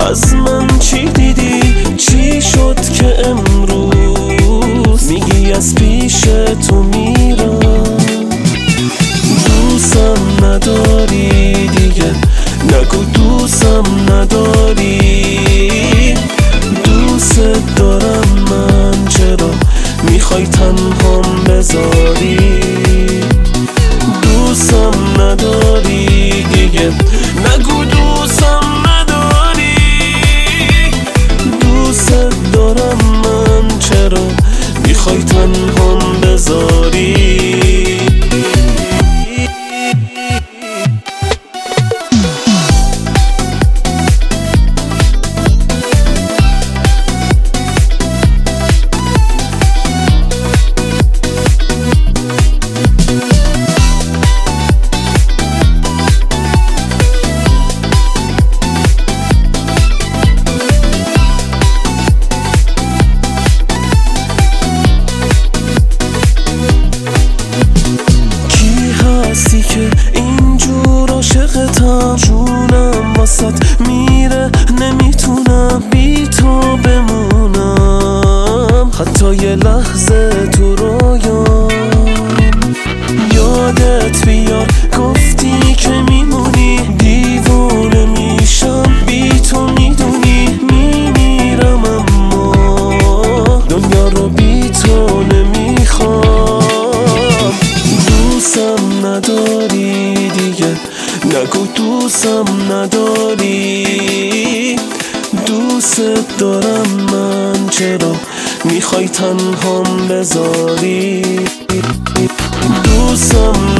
از من چی دیدی؟ چی شد که امروز میگی از پیش تو میرم؟ دوستم نداری دیگه، نگو دوستم نداری. دوست دارم من، چرا میخوای تنهام بذاری؟ دوستم نداری دیگه، نگو دوستم نداری. دوست دارم من، چرا میخوای تنهام بذاری؟ که اینجور عاشقتم، جونم واسط میره، نمیتونم بی تو بمونم حتی یه لحظه تو رویام. یادت بیار گفتی که میمونی، دیوونه میشم بی تو میدونی. میمیرم اما دنیا رو بی تو نمیخوام. دوستم نداری دیگه، نگو دوستم نداری. دوست دارم من، چرا میخوای تنهام بذاری؟ دوستم